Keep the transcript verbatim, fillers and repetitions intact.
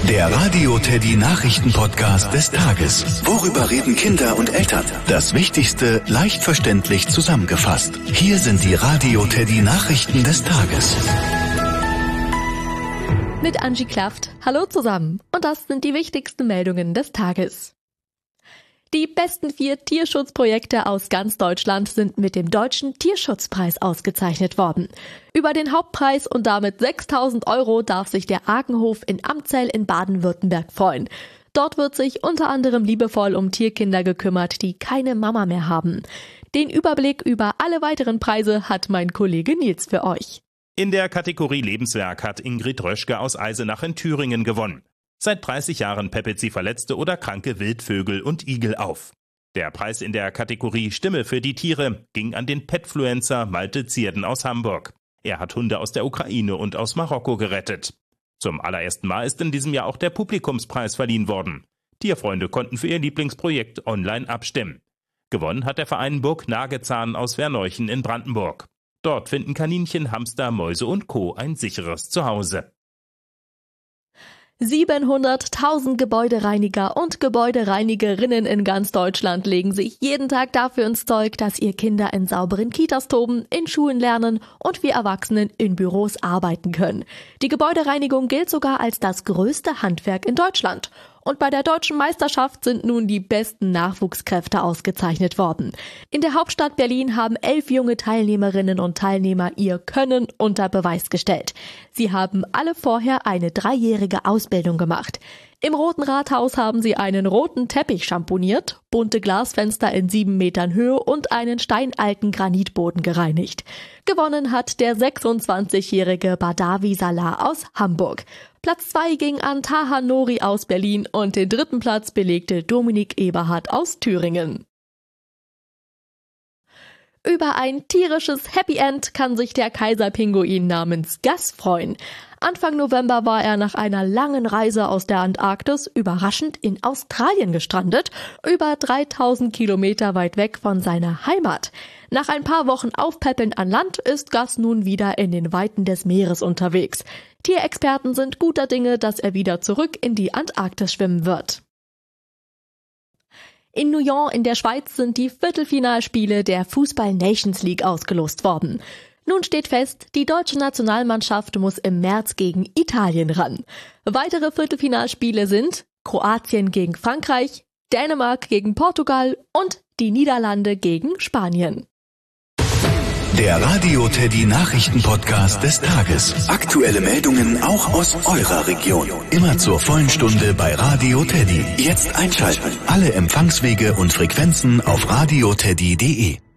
Der Radio Teddy Nachrichten-Podcast des Tages. Worüber reden Kinder und Eltern? Das Wichtigste leicht verständlich zusammengefasst. Hier sind die Radio Teddy Nachrichten des Tages. Mit Angie Klaft. Hallo zusammen. Und das sind die wichtigsten Meldungen des Tages. Die besten vier Tierschutzprojekte aus ganz Deutschland sind mit dem Deutschen Tierschutzpreis ausgezeichnet worden. Über den Hauptpreis und damit sechstausend Euro darf sich der Arkenhof in Amzell in Baden-Württemberg freuen. Dort wird sich unter anderem liebevoll um Tierkinder gekümmert, die keine Mama mehr haben. Den Überblick über alle weiteren Preise hat mein Kollege Nils für euch. In der Kategorie Lebenswerk hat Ingrid Röschke aus Eisenach in Thüringen gewonnen. Seit dreißig Jahren peppelt sie verletzte oder kranke Wildvögel und Igel auf. Der Preis in der Kategorie Stimme für die Tiere ging an den Petfluencer Malte Zierden aus Hamburg. Er hat Hunde aus der Ukraine und aus Marokko gerettet. Zum allerersten Mal ist in diesem Jahr auch der Publikumspreis verliehen worden. Tierfreunde konnten für ihr Lieblingsprojekt online abstimmen. Gewonnen hat der Verein Burg Nagezahn aus Werneuchen in Brandenburg. Dort finden Kaninchen, Hamster, Mäuse und Co. ein sicheres Zuhause. siebenhunderttausend Gebäudereiniger und Gebäudereinigerinnen in ganz Deutschland legen sich jeden Tag dafür ins Zeug, dass ihr Kinder in sauberen Kitas toben, in Schulen lernen und wir Erwachsenen in Büros arbeiten können. Die Gebäudereinigung gilt sogar als das größte Handwerk in Deutschland. Und bei der Deutschen Meisterschaft sind nun die besten Nachwuchskräfte ausgezeichnet worden. In der Hauptstadt Berlin haben elf junge Teilnehmerinnen und Teilnehmer ihr Können unter Beweis gestellt. Sie haben alle vorher eine dreijährige Ausbildung gemacht. Im Roten Rathaus haben sie einen roten Teppich schamponiert, bunte Glasfenster in sieben Metern Höhe und einen steinalten Granitboden gereinigt. Gewonnen hat der sechsundzwanzigjährige Badawi Salah aus Hamburg. Platz zwei ging an Taha Nori aus Berlin und den dritten Platz belegte Dominik Eberhardt aus Thüringen. Über ein tierisches Happy End kann sich der Kaiserpinguin namens Gus freuen. Anfang November war er nach einer langen Reise aus der Antarktis überraschend in Australien gestrandet, über dreitausend Kilometer weit weg von seiner Heimat. Nach ein paar Wochen Aufpäppeln an Land ist Gus nun wieder in den Weiten des Meeres unterwegs. Tierexperten sind guter Dinge, dass er wieder zurück in die Antarktis schwimmen wird. In Nyon in der Schweiz sind die Viertelfinalspiele der Fußball Nations League ausgelost worden. Nun steht fest, die deutsche Nationalmannschaft muss im März gegen Italien ran. Weitere Viertelfinalspiele sind Kroatien gegen Frankreich, Dänemark gegen Portugal und die Niederlande gegen Spanien. Der Radio Teddy Nachrichten-Podcast des Tages. Aktuelle Meldungen auch aus eurer Region. Immer zur vollen Stunde bei Radio Teddy. Jetzt einschalten. Alle Empfangswege und Frequenzen auf radioteddy punkt de.